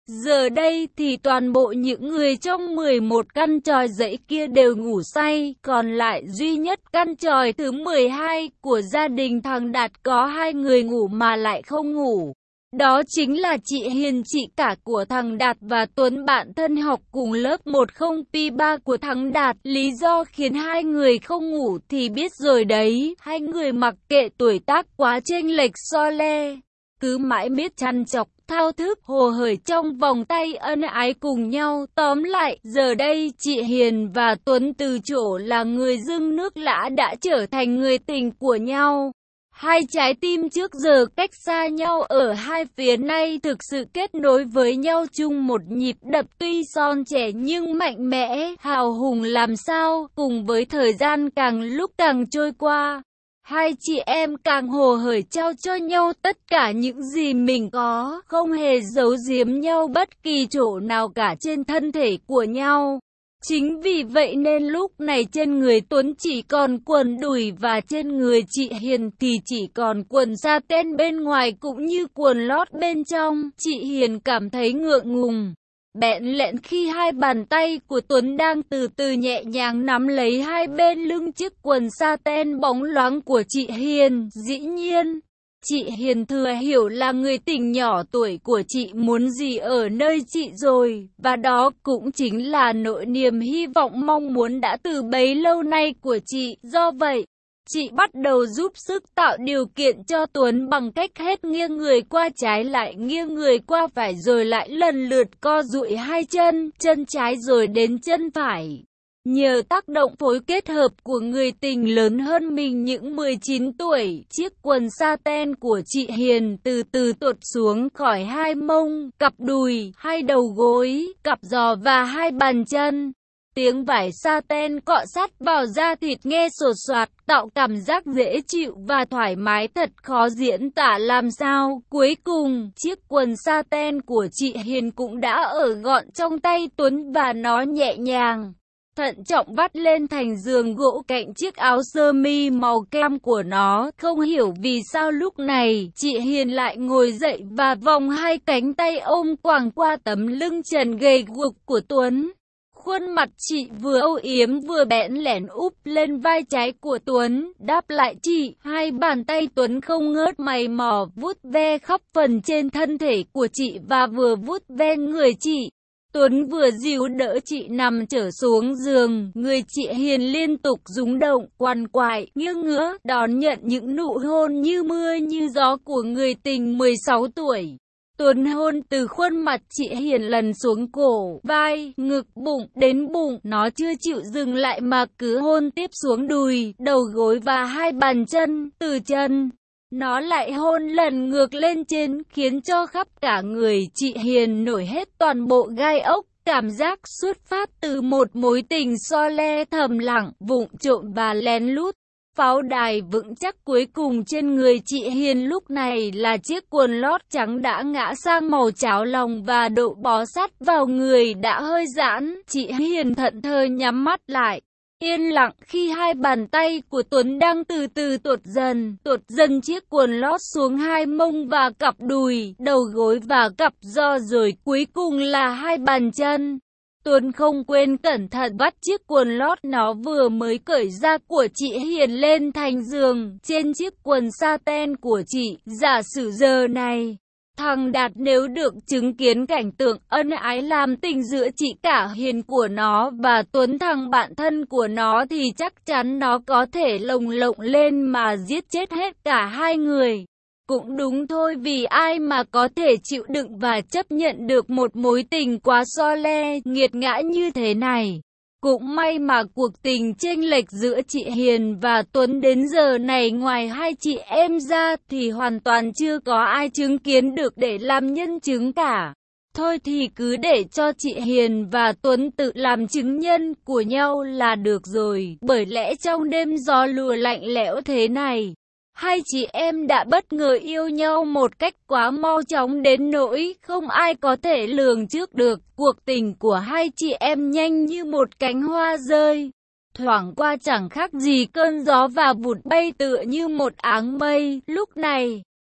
Giờ đây thì toàn bộ những người trong mười một căn chòi dãy kia đều ngủ say, còn lại duy nhất căn chòi thứ mười hai của gia đình thằng Đạt có hai người ngủ mà lại không ngủ. Đó chính là chị Hiền, chị cả của thằng Đạt, và Tuấn, bạn thân học cùng lớp một không pi ba của thằng Đạt. Lý do khiến hai người không ngủ thì biết rồi đấy, hai người mặc kệ tuổi tác quá chênh lệch so le, cứ mãi biết chăn chọc, thao thức, hồ hởi trong vòng tay ân ái cùng nhau. Tóm lại, giờ đây chị Hiền và Tuấn từ chỗ là người dưng nước lã đã trở thành người tình của nhau. Hai trái tim trước giờ cách xa nhau ở hai phía nay thực sự kết nối với nhau chung một nhịp đập, tuy son trẻ nhưng mạnh mẽ, hào hùng làm sao. Cùng với thời gian càng lúc càng trôi qua, hai chị em càng hồ hởi trao cho nhau tất cả những gì mình có, không hề giấu giếm nhau bất kỳ chỗ nào cả trên thân thể của nhau. Chính vì vậy nên lúc này trên người Tuấn chỉ còn quần đùi và trên người chị Hiền thì chỉ còn quần sa ten bên ngoài cũng như quần lót bên trong. Chị Hiền cảm thấy ngượng ngùng, bẽn lẽn khi hai bàn tay của Tuấn đang từ từ nhẹ nhàng nắm lấy hai bên lưng chiếc quần sa ten bóng loáng của chị Hiền. Dĩ nhiên, chị Hiền thừa hiểu là người tình nhỏ tuổi của chị muốn gì ở nơi chị rồi, và đó cũng chính là nỗi niềm hy vọng mong muốn đã từ bấy lâu nay của chị. Do vậy, chị bắt đầu giúp sức tạo điều kiện cho Tuấn bằng cách hết nghiêng người qua trái lại nghiêng người qua phải, rồi lại lần lượt co duỗi hai chân, chân trái rồi đến chân phải. Nhờ tác động phối kết hợp của người tình lớn hơn mình những mười chín tuổi, chiếc quần sa ten của chị Hiền từ từ tuột xuống khỏi hai mông, cặp đùi, hai đầu gối, cặp giò và hai bàn chân. Tiếng vải sa ten cọ sát vào da thịt nghe sột soạt, tạo cảm giác dễ chịu và thoải mái thật khó diễn tả làm sao. Cuối cùng, chiếc quần sa ten của chị Hiền cũng đã ở gọn trong tay Tuấn và nó nhẹ nhàng, thận trọng vắt lên thành giường gỗ cạnh chiếc áo sơ mi màu kem của nó. Không hiểu vì sao lúc này, chị Hiền lại ngồi dậy và vòng hai cánh tay ôm quàng qua tấm lưng trần gầy guộc của Tuấn. Khuôn mặt chị vừa âu yếm vừa bẽn lẽn úp lên vai trái của Tuấn, đáp lại chị. Hai bàn tay Tuấn không ngớt mày mò vuốt ve khắp phần trên thân thể của chị và vừa vuốt ve người chị. Tuấn vừa dìu đỡ chị nằm trở xuống giường, người chị Hiền liên tục rung động, quằn quại, nghiêng ngữa, đón nhận những nụ hôn như mưa như gió của người tình mười sáu tuổi. Tuấn hôn từ khuôn mặt chị Hiền lần xuống cổ, vai, ngực, bụng, đến bụng, nó chưa chịu dừng lại mà cứ hôn tiếp xuống đùi, đầu gối và hai bàn chân, từ chân. Nó lại hôn lần ngược lên trên, khiến cho khắp cả người chị Hiền nổi hết toàn bộ gai ốc. Cảm giác xuất phát từ một mối tình so le thầm lặng, vụng trộm và lén lút. Pháo đài vững chắc cuối cùng trên người chị Hiền lúc này là chiếc quần lót trắng đã ngã sang màu cháo lòng và độ bó sát vào người đã hơi giãn. Chị Hiền thẫn thờ nhắm mắt lại, yên lặng khi hai bàn tay của Tuấn đang từ từ tuột dần, tuột dần chiếc quần lót xuống hai mông và cặp đùi, đầu gối và cặp giò, rồi cuối cùng là hai bàn chân. Tuấn không quên cẩn thận vắt chiếc quần lót nó vừa mới cởi ra của chị Hiền lên thành giường, trên chiếc quần sa ten của chị. Giả sử giờ này, thằng Đạt nếu được chứng kiến cảnh tượng ân ái làm tình giữa chị cả Hiền của nó và Tuấn, thằng bạn thân của nó, thì chắc chắn nó có thể lồng lộng lên mà giết chết hết cả hai người. Cũng đúng thôi, vì ai mà có thể chịu đựng và chấp nhận được một mối tình quá so le, nghiệt ngã như thế này. Cũng may mà cuộc tình chênh lệch giữa chị Hiền và Tuấn đến giờ này ngoài hai chị em ra thì hoàn toàn chưa có ai chứng kiến được để làm nhân chứng cả. Thôi thì cứ để cho chị Hiền và Tuấn tự làm chứng nhân của nhau là được rồi. Bởi lẽ trong đêm gió lùa lạnh lẽo thế này, hai chị em đã bất ngờ yêu nhau một cách quá mau chóng đến nỗi không ai có thể lường trước được. Cuộc tình của hai chị em nhanh như một cánh hoa rơi, thoảng qua chẳng khác gì cơn gió và vụt bay tựa như một áng mây. Lúc này,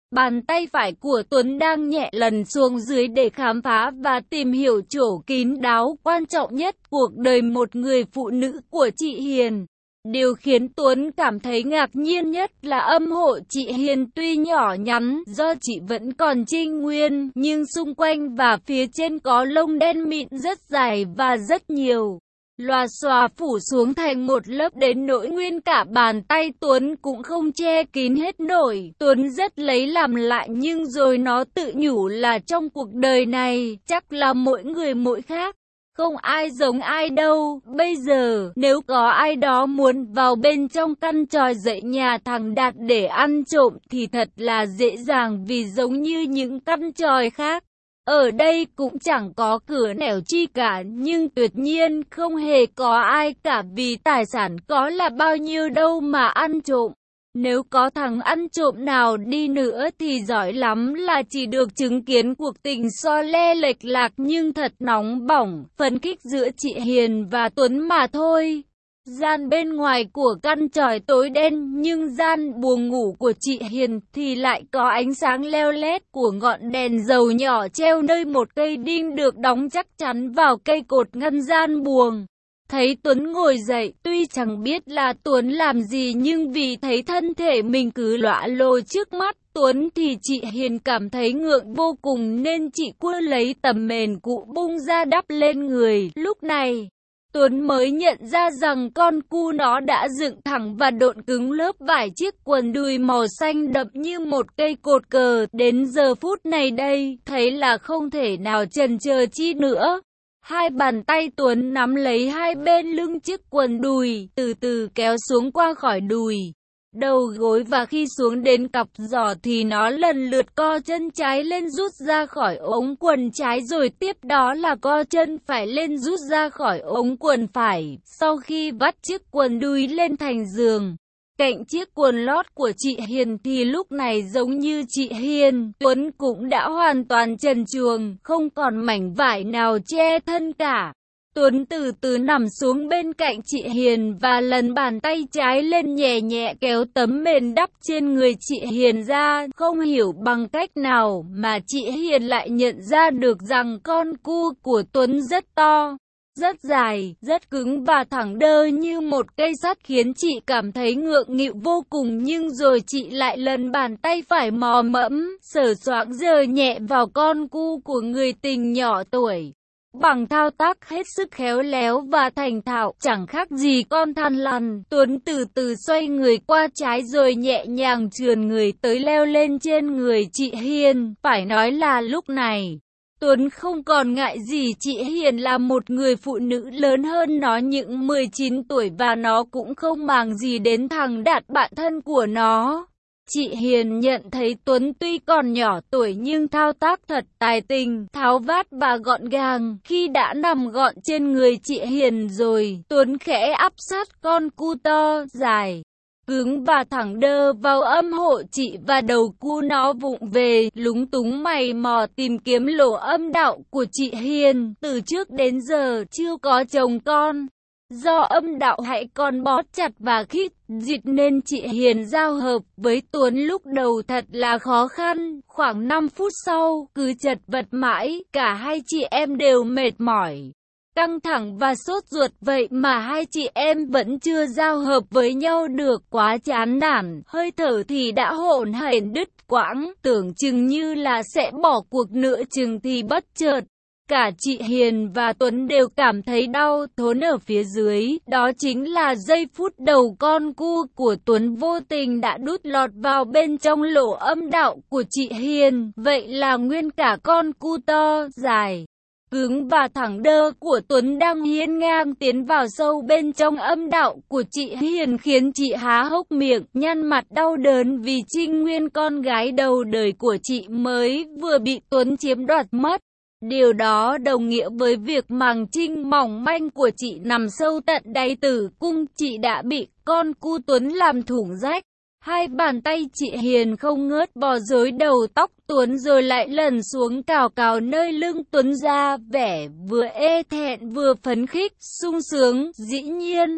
Bàn tay phải của Tuấn đang nhẹ lần xuống dưới để khám phá và tìm hiểu chỗ kín đáo quan trọng nhất cuộc đời một người phụ nữ của chị Hiền. Điều khiến Tuấn cảm thấy ngạc nhiên nhất là âm hộ chị Hiền tuy nhỏ nhắn do chị vẫn còn trinh nguyên, nhưng xung quanh và phía trên có lông đen mịn rất dài và rất nhiều. Lòa xòa phủ xuống thành một lớp đến nỗi nguyên cả bàn tay Tuấn cũng không che kín hết nổi. Tuấn rất lấy làm lạ nhưng rồi nó tự nhủ là trong cuộc đời này chắc là mỗi người mỗi khác. Không ai giống ai đâu. Bây giờ nếu có ai đó muốn vào bên trong căn tròi dãy nhà thằng Đạt để ăn trộm thì thật là dễ dàng, vì giống như những căn tròi khác, ở đây cũng chẳng có cửa nẻo chi cả, nhưng tuyệt nhiên không hề có ai cả, vì tài sản có là bao nhiêu đâu mà ăn trộm. Nếu có thằng ăn trộm nào đi nữa thì giỏi lắm là chỉ được chứng kiến cuộc tình so le lệch lạc nhưng thật nóng bỏng, phấn khích giữa chị Hiền và Tuấn mà thôi. Gian bên ngoài của căn tròi tối đen, nhưng gian buồng ngủ của chị Hiền thì lại có ánh sáng leo lét của ngọn đèn dầu nhỏ treo nơi một cây đinh được đóng chắc chắn vào cây cột ngăn gian buồng. Thấy Tuấn ngồi dậy, tuy chẳng biết là Tuấn làm gì nhưng vì thấy thân thể mình cứ lọa lồ trước mắt Tuấn thì chị Hiền cảm thấy ngượng vô cùng nên chị cua lấy tấm mền cũ bung ra đắp lên người. Lúc này, Tuấn mới nhận ra rằng con cu nó đã dựng thẳng và độn cứng lớp vải chiếc quần đùi màu xanh đậm như một cây cột cờ. Đến giờ phút này đây, thấy là không thể nào chần chờ chi nữa. Hai bàn tay Tuấn nắm lấy hai bên lưng chiếc quần đùi, từ từ kéo xuống qua khỏi đùi, đầu gối, và khi xuống đến cặp giò thì nó lần lượt co chân trái lên rút ra khỏi ống quần trái, rồi tiếp đó là co chân phải lên rút ra khỏi ống quần phải. Sau khi vắt chiếc quần đùi lên thành giường cạnh chiếc quần lót của chị Hiền thì lúc này giống như chị Hiền, Tuấn cũng đã hoàn toàn trần truồng, không còn mảnh vải nào che thân cả. Tuấn từ từ nằm xuống bên cạnh chị Hiền và lần bàn tay trái lên nhẹ nhẹ kéo tấm mền đắp trên người chị Hiền ra. Không hiểu bằng cách nào mà chị Hiền lại nhận ra được rằng con cu của Tuấn rất to, rất dài, rất cứng và thẳng đơ như một cây sắt, khiến chị cảm thấy ngượng nghịu vô cùng. Nhưng rồi chị lại lần bàn tay phải mò mẫm, sờ soạng giơ nhẹ vào con cu của người tình nhỏ tuổi. Bằng thao tác hết sức khéo léo và thành thạo, chẳng khác gì con than lằn, Tuấn từ từ xoay người qua trái rồi nhẹ nhàng trườn người tới leo lên trên người chị Hiền. Phải nói là lúc này, Tuấn không còn ngại gì chị Hiền là một người phụ nữ lớn hơn nó những mười chín tuổi và nó cũng không màng gì đến thằng Đạt bạn thân của nó. Chị Hiền nhận thấy Tuấn tuy còn nhỏ tuổi nhưng thao tác thật tài tình, tháo vát và gọn gàng. Khi đã nằm gọn trên người chị Hiền rồi, Tuấn khẽ áp sát con cu to, dài, cứng và thẳng đơ vào âm hộ chị và đầu cu nó vụng về, lúng túng mày mò tìm kiếm lỗ âm đạo của chị Hiền. Từ trước đến giờ chưa có chồng con, do âm đạo hãy còn bó chặt và khít dịch nên chị Hiền giao hợp với Tuấn lúc đầu thật là khó khăn. Khoảng năm phút sau, cứ chật vật mãi, cả hai chị em đều mệt mỏi, căng thẳng và sốt ruột, vậy mà hai chị em vẫn chưa giao hợp với nhau được, quá chán nản, hơi thở thì đã hổn hển đứt quãng, tưởng chừng như là sẽ bỏ cuộc nửa chừng thì bất chợt, cả chị Hiền và Tuấn đều cảm thấy đau thốn ở phía dưới. Đó chính là giây phút đầu con cu của Tuấn vô tình đã đút lọt vào bên trong lỗ âm đạo của chị Hiền. Vậy là nguyên cả con cu to, dài, cứng và thẳng đơ của Tuấn đang hiên ngang tiến vào sâu bên trong âm đạo của chị Hiền, khiến chị há hốc miệng, nhăn mặt đau đớn vì trinh nguyên con gái đầu đời của chị mới vừa bị Tuấn chiếm đoạt mất. Điều đó đồng nghĩa với việc màng trinh mỏng manh của chị nằm sâu tận đáy tử cung chị đã bị con cu Tuấn làm thủng rách. Hai bàn tay chị Hiền không ngớt bò rối đầu tóc Tuấn rồi lại lần xuống cào cào nơi lưng Tuấn ra, vẻ vừa ê thẹn vừa phấn khích, sung sướng. Dĩ nhiên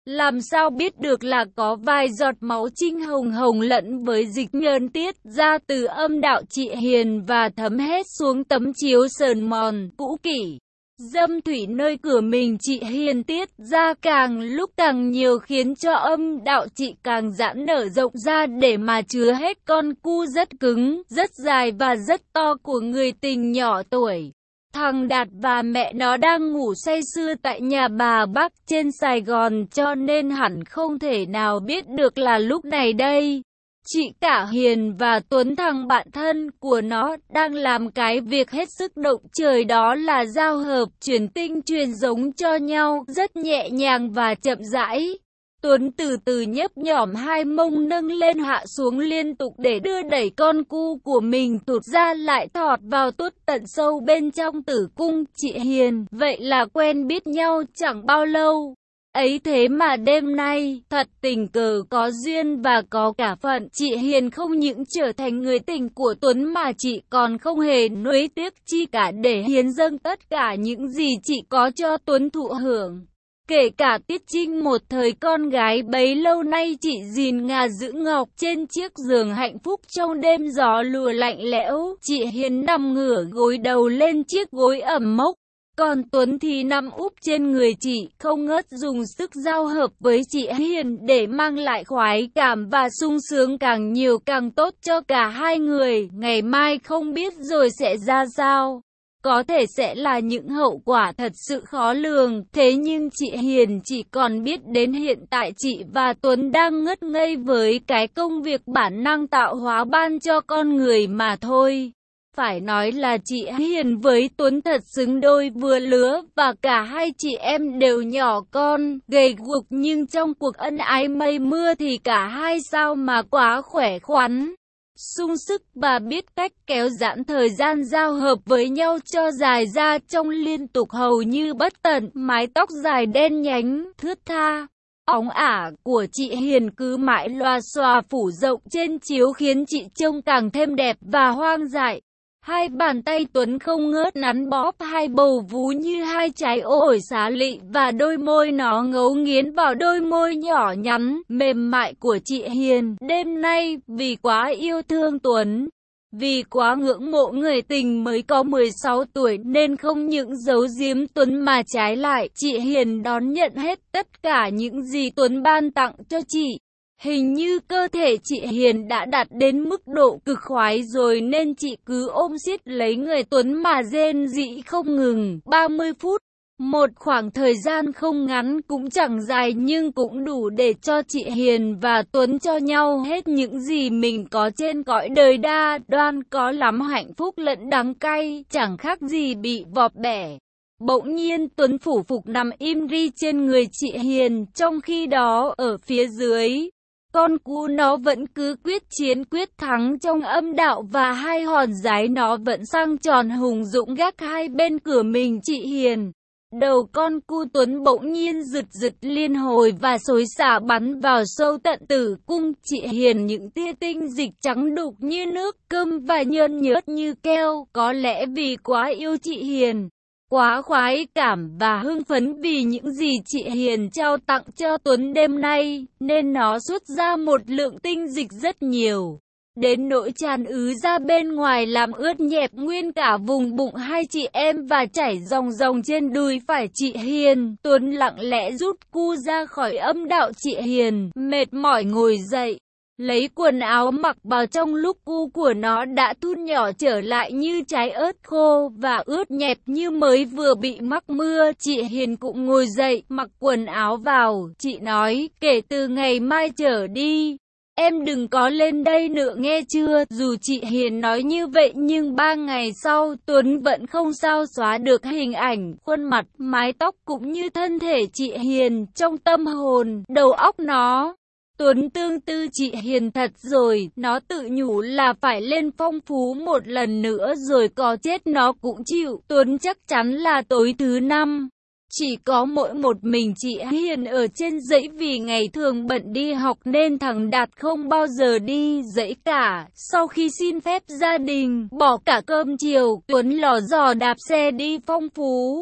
Làm sao biết được là có vài giọt máu trinh hồng hồng lẫn với dịch nhờn tiết ra từ âm đạo chị Hiền và thấm hết xuống tấm chiếu sờn mòn, cũ kỹ. Dâm thủy nơi cửa mình chị Hiền tiết ra càng lúc càng nhiều khiến cho âm đạo chị càng giãn nở rộng ra để mà chứa hết con cu rất cứng, rất dài và rất to của người tình nhỏ tuổi. Thằng Đạt và mẹ nó đang ngủ say sưa tại nhà bà Bắc trên Sài Gòn cho nên hẳn không thể nào biết được là lúc này đây. Chị cả Hiền và Tuấn thằng bạn thân của nó đang làm cái việc hết sức động trời đó là giao hợp truyền tinh truyền giống cho nhau rất nhẹ nhàng và chậm rãi. Tuấn từ từ nhấp nhỏm hai mông nâng lên hạ xuống liên tục để đưa đẩy con cu của mình tụt ra lại thọt vào tuốt tận sâu bên trong tử cung chị Hiền. Vậy là quen biết nhau chẳng bao lâu. Ấy thế mà đêm nay, thật tình cờ có duyên và có cả phận, chị Hiền không những trở thành người tình của Tuấn mà chị còn không hề nuối tiếc chi cả để hiến dâng tất cả những gì chị có cho Tuấn thụ hưởng. Kể cả Tiết Trinh một thời con gái bấy lâu nay chị gìn ngà giữ ngọc trên chiếc giường hạnh phúc trong đêm gió lùa lạnh lẽo, chị Hiền nằm ngửa gối đầu lên chiếc gối ẩm mốc. Còn Tuấn thì nằm úp trên người chị, không ngớt dùng sức giao hợp với chị Hiền để mang lại khoái cảm và sung sướng càng nhiều càng tốt cho cả hai người. Ngày mai không biết rồi sẽ ra sao. Có thể sẽ là những hậu quả thật sự khó lường, thế nhưng chị Hiền chỉ còn biết đến hiện tại chị và Tuấn đang ngất ngây với cái công việc bản năng tạo hóa ban cho con người mà thôi. Phải nói là chị Hiền với Tuấn thật xứng đôi vừa lứa và cả hai chị em đều nhỏ con, gầy guộc nhưng trong cuộc ân ái mây mưa thì cả hai sao mà quá khỏe khoắn, sung sức và biết cách kéo giãn thời gian giao hợp với nhau cho dài ra trong liên tục hầu như bất tận. Mái tóc dài đen nhánh, thướt tha, óng ả của chị Hiền cứ mãi loa xòa phủ rộng trên chiếu khiến chị trông càng thêm đẹp và hoang dại. Hai bàn tay Tuấn không ngớt nắn bóp hai bầu vú như hai trái ổi xá lị và đôi môi nó ngấu nghiến vào đôi môi nhỏ nhắn, mềm mại của chị Hiền. Đêm nay, vì quá yêu thương Tuấn, vì quá ngưỡng mộ người tình mới có mười sáu tuổi nên không những giấu giếm Tuấn mà trái lại, chị Hiền đón nhận hết tất cả những gì Tuấn ban tặng cho chị. Hình như cơ thể chị Hiền đã đạt đến mức độ cực khoái rồi nên chị cứ ôm siết lấy người Tuấn mà rên rỉ không ngừng. ba mươi phút, một khoảng thời gian không ngắn cũng chẳng dài nhưng cũng đủ để cho chị Hiền và Tuấn cho nhau hết những gì mình có trên cõi đời đa đoan, có lắm hạnh phúc lẫn đắng cay, chẳng khác gì bị vọt bẻ. Bỗng nhiên Tuấn phủ phục nằm im ri trên người chị Hiền, trong khi đó ở phía dưới, con cu nó vẫn cứ quyết chiến quyết thắng trong âm đạo và hai hòn giái nó vẫn sang tròn hùng dũng gác hai bên cửa mình chị Hiền. Đầu con cu Tuấn bỗng nhiên rực rực liên hồi và xối xả bắn vào sâu tận tử cung chị Hiền, những tia tinh dịch trắng đục như nước cơm và nhơn nhớt như keo. Có lẽ vì quá yêu chị Hiền, quá khoái cảm và hưng phấn vì những gì chị Hiền trao tặng cho Tuấn đêm nay, nên nó xuất ra một lượng tinh dịch rất nhiều, đến nỗi tràn ứ ra bên ngoài làm ướt nhẹp nguyên cả vùng bụng hai chị em và chảy ròng ròng trên đùi phải chị Hiền. Tuấn lặng lẽ rút cu ra khỏi âm đạo chị Hiền, mệt mỏi ngồi dậy, lấy quần áo mặc vào trong lúc cu của nó đã thun nhỏ trở lại như trái ớt khô và ướt nhẹp như mới vừa bị mắc mưa. Chị Hiền cũng ngồi dậy, mặc quần áo vào. Chị nói, kể từ ngày mai trở đi, em đừng có lên đây nữa nghe chưa? Dù chị Hiền nói như vậy nhưng ba ngày sau, Tuấn vẫn không sao xóa được hình ảnh, khuôn mặt, mái tóc cũng như thân thể chị Hiền trong tâm hồn, đầu óc nó. Tuấn tương tư chị Hiền thật rồi, nó tự nhủ là phải lên phong phú một lần nữa rồi có chết nó cũng chịu. Tuấn chắc chắn là tối thứ năm, chỉ có mỗi một mình chị Hiền ở trên dãy vì ngày thường bận đi học nên thằng Đạt không bao giờ đi dãy cả. Sau khi xin phép gia đình, bỏ cả cơm chiều, Tuấn lò dò đạp xe đi phong phú.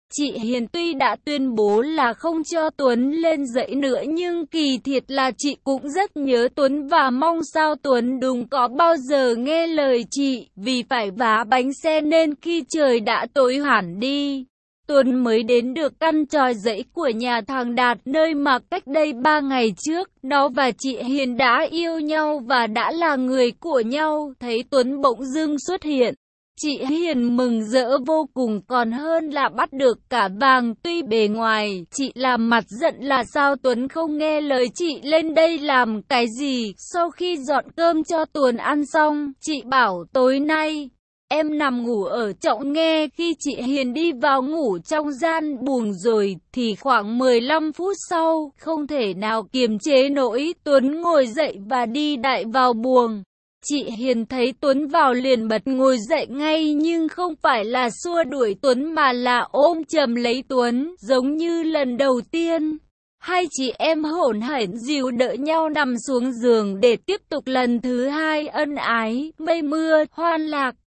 Chị Hiền tuy đã tuyên bố là không cho Tuấn lên dãy nữa nhưng kỳ thiệt là chị cũng rất nhớ Tuấn và mong sao Tuấn đừng có bao giờ nghe lời chị, vì phải vá bánh xe nên khi trời đã tối hẳn đi, Tuấn mới đến được căn tròi dãy của nhà thằng Đạt nơi mà cách đây ba ngày trước, nó và chị Hiền đã yêu nhau và đã là người của nhau. Thấy Tuấn bỗng dưng xuất hiện, chị Hiền mừng rỡ vô cùng còn hơn là bắt được cả vàng. Tuy bề ngoài chị làm mặt giận là sao Tuấn không nghe lời chị lên đây làm cái gì. Sau khi dọn cơm cho Tuấn ăn xong, chị bảo tối nay em nằm ngủ ở chõng nghe. Khi chị Hiền đi vào ngủ trong gian buồng rồi thì khoảng mười lăm phút sau, không thể nào kiềm chế nổi, Tuấn ngồi dậy và đi đại vào buồng. Chị Hiền thấy Tuấn vào liền bật ngồi dậy ngay nhưng không phải là xua đuổi Tuấn mà là ôm chầm lấy Tuấn, giống như lần đầu tiên. Hai chị em hổn hển dìu đỡ nhau nằm xuống giường để tiếp tục lần thứ hai ân ái, mây mưa, hoan lạc.